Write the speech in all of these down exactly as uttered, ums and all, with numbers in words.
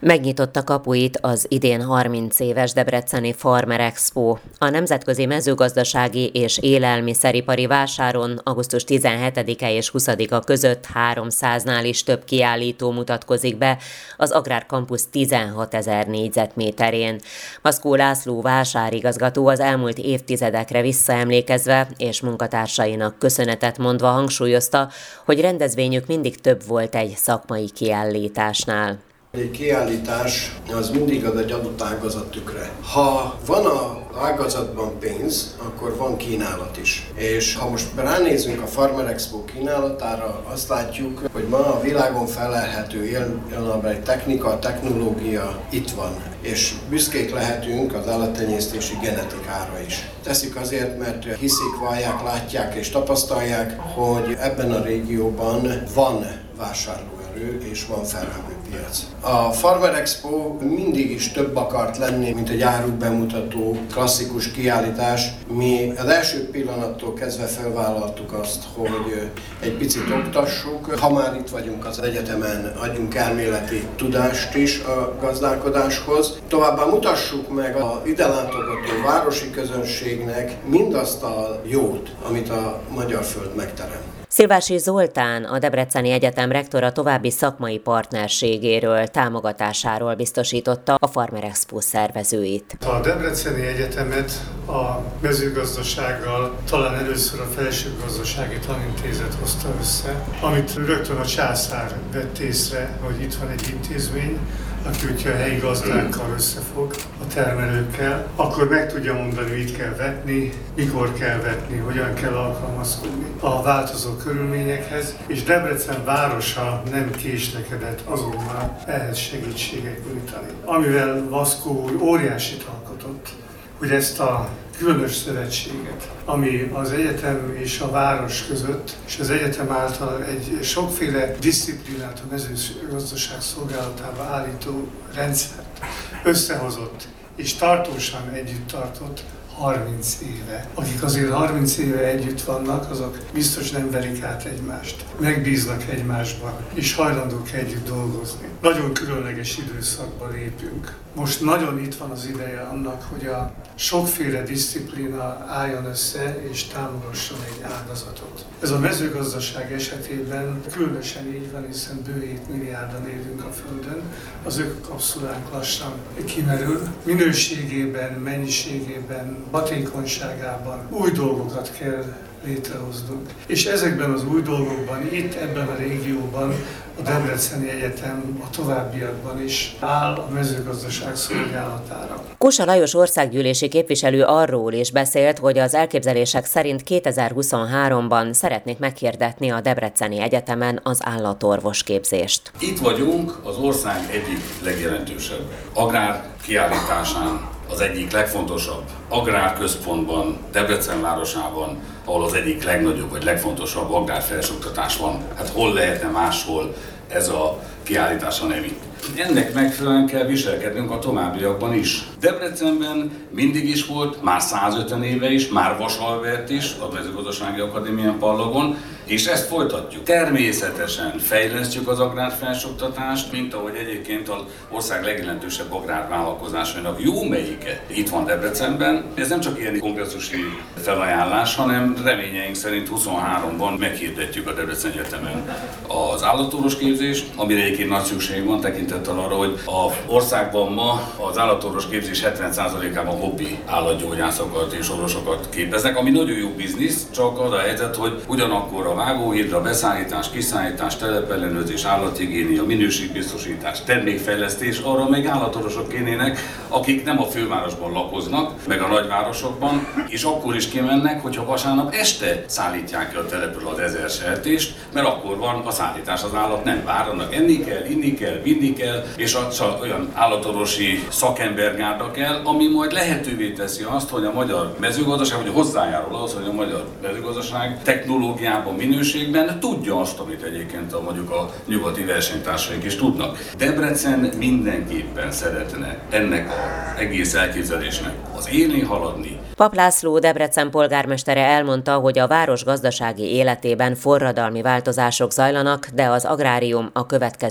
Megnyitotta kapuit az idén harminc éves debreceni Farmer Expo. A Nemzetközi Mezőgazdasági és Élelmiszeripari Vásáron augusztus tizenhetedike és huszadika között háromszáznál is több kiállító mutatkozik be az Agrárkampusz tizenhatezer négyzetméterén. Maszkó László vásárigazgató az elmúlt évtizedekre visszaemlékezve és munkatársainak köszönetet mondva hangsúlyozta, hogy rendezvényük mindig több volt egy szakmai kiállításnál. Egy kiállítás az mindig az egy adott ágazat tükre. Ha van az ágazatban pénz, akkor van kínálat is. És ha most ránézünk a Farmer Expo kínálatára, azt látjuk, hogy ma a világon felelhető élelmebeli technika, technológia itt van. És büszkék lehetünk az állattenyésztési genetikára is. Teszik azért, mert hiszik, vallják, látják és tapasztalják, hogy ebben a régióban van vásárlóerő és van felvevő piac. A Farmer Expo mindig is több akart lenni, mint egy áru bemutató, klasszikus kiállítás. Mi az első pillanattól kezdve felvállaltuk azt, hogy egy picit oktassuk. Ha már itt vagyunk az egyetemen, adjunk elméleti tudást is a gazdálkodáshoz. Továbbá mutassuk meg az ide látogató városi közönségnek mindazt a jót, amit a magyar föld megterem. Szilvási Zoltán, a Debreceni Egyetem rektora további szakmai partnerségéről, támogatásáról biztosította a Farmer Expo szervezőit. A Debreceni Egyetemet a mezőgazdasággal talán először a Felsőgazdasági Tanintézet hozta össze, amit rögtön a császár vett észre, hogy itt van egy intézmény, aki, hogyha a helyi gazdákkal összefog, a termelőkkel, akkor meg tudja mondani, mit kell vetni, mikor kell vetni, hogyan kell alkalmazkodni a változó körülményekhez, és Debrecen városa nem késlekedett azonnal ehhez segítséget nyújtani. Amivel Maszkó óriásit alkotott, hogy ezt a különös szövetséget, ami az egyetem és a város között, és az egyetem által egy sokféle disziplinát a mezőgazdaság szolgálatába állító rendszert összehozott, és tartósan együtt tartott harminc éve. Akik azért harminc éve együtt vannak, azok biztos nem verik át egymást. Megbíznak egymásban, és hajlandók együtt dolgozni. Nagyon különleges időszakba lépünk. Most nagyon itt van az ideje annak, hogy a sokféle diszciplína álljon össze és támogasson egy ágazatot. Ez a mezőgazdaság esetében különösen így van, hiszen bő hét milliárdan élünk a Földön. Az ökokapszulánk lassan kimerül. Minőségében, mennyiségében, hatékonyságában új dolgokat kell létrehoznunk. És ezekben az új dolgokban, itt ebben a régióban a Debreceni Egyetem a továbbiakban is áll a mezőgazdaság szolgálatára. Kósa Lajos országgyűlési képviselő arról is beszélt, hogy az elképzelések szerint kétezer-huszonháromban szeretnék meghirdetni a Debreceni Egyetemen az állatorvos képzést. Itt vagyunk az ország egyik legjelentősebb agrár kiállításán, az egyik legfontosabb agrárközpontban, Debrecen városában, ahol az egyik legnagyobb vagy legfontosabb agrárfelsőoktatás van. Hát hol lehetne máshol ez a kiállítás, hanem itt. Ennek megfelelően kell viselkednünk a továbbiakban is. Debrecenben mindig is volt, már százötven éve is, már Vasalbert is, a Mezőgazdasági Akadémián Pallagon, és ezt folytatjuk. Természetesen fejlesztjük az agrárfelsőoktatást, mint ahogy egyébként az ország legjelentősebb agrárvállalkozásainak jó melyike itt van Debrecenben. Ez nem csak ilyen kongresszusi felajánlás, hanem reményeink szerint huszonháromban meghirdetjük a Debreceni Egyetemen az állatorvos képzést, amire egyébként nagy szükség van tekintettel arra, hogy az országban ma az állatorvos képzés hetven százalékában hobbi állatgyógyászokat és orvosokat képeznek, ami nagyon jó biznisz, csak az a helyzet, hogy ugyanakkor a vágóhídra, beszállítás, kiszállítás, telepellenőrzés, állathigiénia, minőségbiztosítás, termékfejlesztés, arra még állatorvosok kénének, akik nem a fővárosban lakoznak, meg a nagyvárosokban, és akkor is kimennek, hogyha vasárnap este szállítják ki a telepről az ezer sertést, mert akkor van a szállítás, az állat nem vár, annak enni kell, inni kell, vinni kell, és az olyan állatorvosi szakembergárda kell, ami majd lehetővé teszi azt, hogy a magyar mezőgazdaság, vagy hozzájárul az, hogy a magyar mezőgazdaság technológiában, minőségben tudja azt, amit egyébként a, mondjuk a nyugati versenytársaink is tudnak. Debrecen mindenképpen szeretne ennek az egész elképzelésnek az élén haladni. Pap László Debrecen polgármestere elmondta, hogy a város gazdasági életében forradalmi változások zajlanak, de az agrárium a következő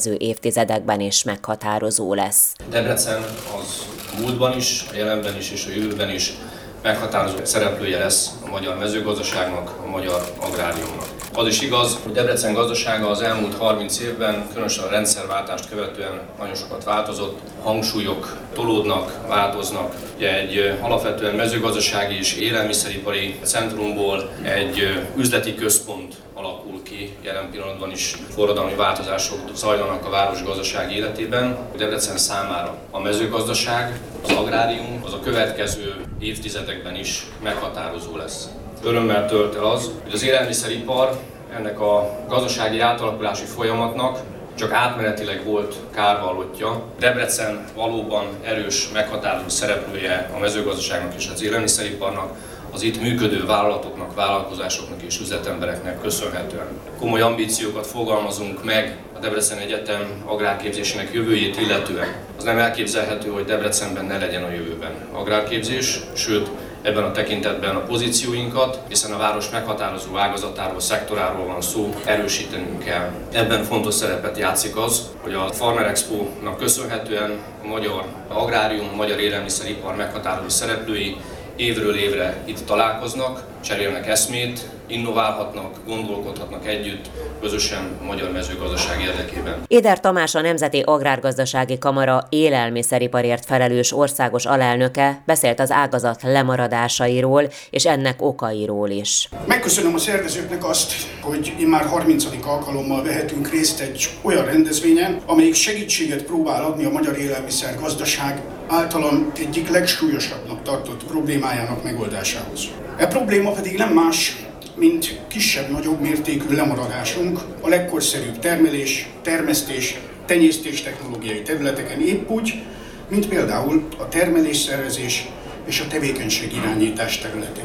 következő évtizedekben is meghatározó lesz. Debrecen az a múltban is, a jelenben is és a jövőben is meghatározó szereplője lesz a magyar mezőgazdaságnak, a magyar agráriumnak. Az is igaz, hogy Debrecen gazdasága az elmúlt harminc évben, különösen a rendszerváltást követően nagyon sokat változott, hangsúlyok tolódnak, változnak. Ugye egy alapvetően mezőgazdasági és élelmiszeripari centrumból egy üzleti központ alakul ki, jelen pillanatban is forradalmi változások zajlanak a város gazdasági életében. Debrecen számára a mezőgazdaság, az agrárium az a következő évtizedekben is meghatározó lesz. Örömmel tölt el az, hogy az élelmiszeripar ennek a gazdasági átalakulási folyamatnak csak átmenetileg volt kárvallottja. Debrecen valóban erős, meghatározó szereplője a mezőgazdaságnak és az élelmiszeriparnak, az itt működő vállalatoknak, vállalkozásoknak és üzletembereknek köszönhetően. Komoly ambíciókat fogalmazunk meg a Debrecen Egyetem agrárképzésének jövőjét illetően. Az nem elképzelhető, hogy Debrecenben ne legyen a jövőben agrárképzés, sőt, ebben a tekintetben a pozícióinkat, hiszen a város meghatározó ágazatáról, szektoráról van szó, erősítenünk kell. Ebben fontos szerepet játszik az, hogy a Farmer Expo-nak köszönhetően a magyar agrárium, a magyar élelmiszeripar meghatározó szereplői évről évre itt találkoznak, cserélnek eszmét, innoválhatnak, gondolkodhatnak együtt, közösen a magyar mezőgazdaság érdekében. Éder Tamás, a Nemzeti Agrárgazdasági Kamara élelmiszeriparért felelős országos alelnöke beszélt az ágazat lemaradásairól és ennek okairól is. Megköszönöm a szervezőknek azt, hogy immár harmincadik alkalommal vehetünk részt egy olyan rendezvényen, amelyik segítséget próbál adni a magyar élelmiszergazdaság általam egyik legsúlyosabbnak tartott problémájának megoldásához. E probléma pedig nem más, mint kisebb-nagyobb mértékű lemaradásunk a legkorszerűbb termelés, termesztés, tenyésztés technológiai területeken épp úgy, mint például a termelésszervezés és a tevékenység irányítás területén.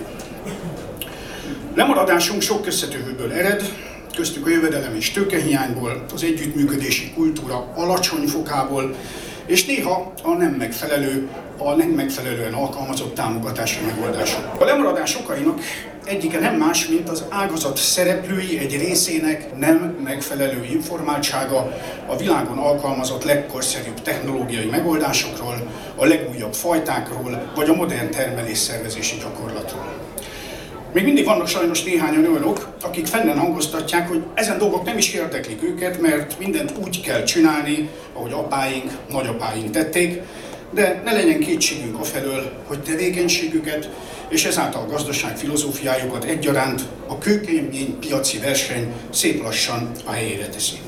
Lemaradásunk sok összetevőből ered, köztük a jövedelem és tőkehiányból, az együttműködési kultúra alacsony fokából, és néha a nem megfelelő, a nem megfelelően alkalmazott támogatási megoldások. A lemaradás okainak egyike nem más, mint az ágazat szereplői egy részének nem megfelelő informáltsága a világon alkalmazott legkorszerűbb technológiai megoldásokról, a legújabb fajtákról, vagy a modern termelésszervezési gyakorlatról. Még mindig vannak sajnos néhányan olyanok, akik fennen hangoztatják, hogy ezen dolgok nem is érdeklik őket, mert mindent úgy kell csinálni, ahogy apáink, nagyapáink tették, de ne legyen kétségünk afelől, hogy tevékenységüket és ezáltal a gazdaság filozófiájukat egyaránt a kőkemény piaci verseny szép lassan a helyére teszi.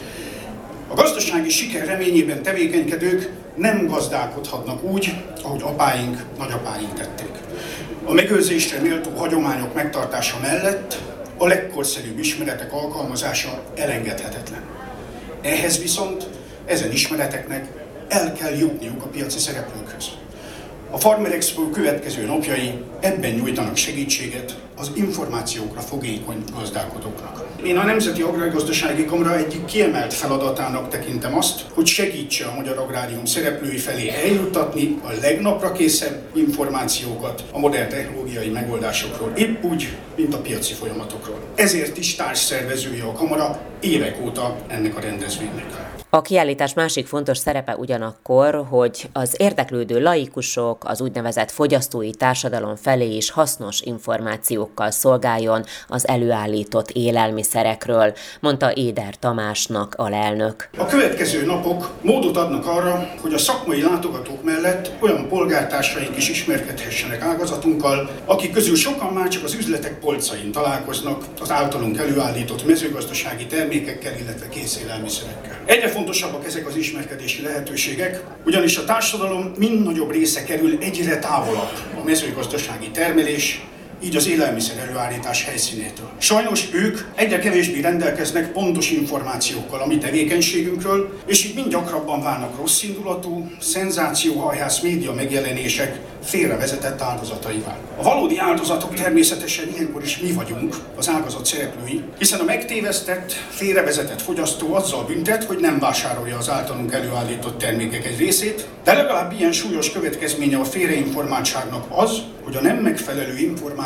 A gazdasági siker reményében tevékenykedők nem gazdálkodhatnak úgy, ahogy apáink, nagyapáink tették. A megőrzésre méltó hagyományok megtartása mellett a legkorszerűbb ismeretek alkalmazása elengedhetetlen. Ehhez viszont ezen ismereteknek el kell jutniuk a piaci szereplőkhöz. A Farmer Expo következő napjai ebben nyújtanak segítséget az információkra fogékony gazdálkodóknak. Én a Nemzeti Agrárgazdasági Kamara egyik kiemelt feladatának tekintem azt, hogy segítse a magyar agrárium szereplői felé eljuttatni a legnaprakészebb információkat a modern technológiai megoldásokról, épp úgy, mint a piaci folyamatokról. Ezért is társszervezője a Kamara évek óta ennek a rendezvénynek. A kiállítás másik fontos szerepe ugyanakkor, hogy az érdeklődő laikusok, az úgynevezett fogyasztói társadalom felé is hasznos információkkal szolgáljon az előállított élelmiszerekről, mondta Éder Tamásnak alelnök. A következő napok módot adnak arra, hogy a szakmai látogatók mellett olyan polgártársaink is ismerkedhessenek ágazatunkkal, akik közül sokan már csak az üzletek polcain találkoznak az általunk előállított mezőgazdasági termékekkel, illetve készélelmiszerekkel. Egyre fontosabbak ezek az ismerkedési lehetőségek, ugyanis a társadalom mind nagyobb része kerül egyre távolabb a mezőgazdasági termelés, így az élelmiszer előállítás helyszínétől. Sajnos ők egyre kevésbé rendelkeznek pontos információkkal a mi tevékenységünkről, és így mind gyakrabban válnak rosszindulatú, szenzációhajhász média megjelenések félrevezetett áldozataivá. A valódi áldozatok természetesen ilyenkor is mi vagyunk, az ágazat szereplői, hiszen a megtévesztett, félrevezetett fogyasztó azzal büntet, hogy nem vásárolja az általunk előállított termékek egy részét, de legalább ilyen súlyos következménye a félreinformáltságnak az, hogy a nem megfelelő információ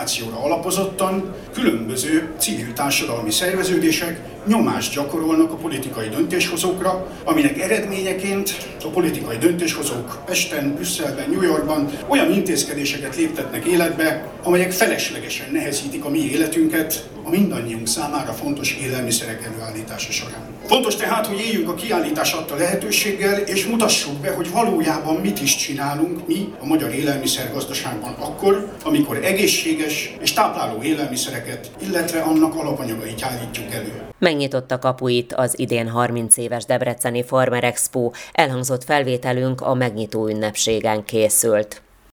kommunikációra alapozottan különböző civil társadalmi szerveződések nyomást gyakorolnak a politikai döntéshozókra, aminek eredményeként a politikai döntéshozók Pesten, Brüsszelben, New Yorkban olyan intézkedéseket léptetnek életbe, amelyek feleslegesen nehezítik a mi életünket a mindannyiunk számára fontos élelmiszerek előállítása során. Fontos tehát, hogy éljünk a kiállítás adta lehetőséggel, és mutassuk be, hogy valójában mit is csinálunk mi a magyar élelmiszergazdaságban akkor, amikor egészséges és tápláló élelmiszereket, illetve annak alapanyagait állítjuk elő. Megnyitotta kapuit az idén harminc éves debreceni Farmer Expo, elhangzott felvételünk a megnyitó ünnepségen készült.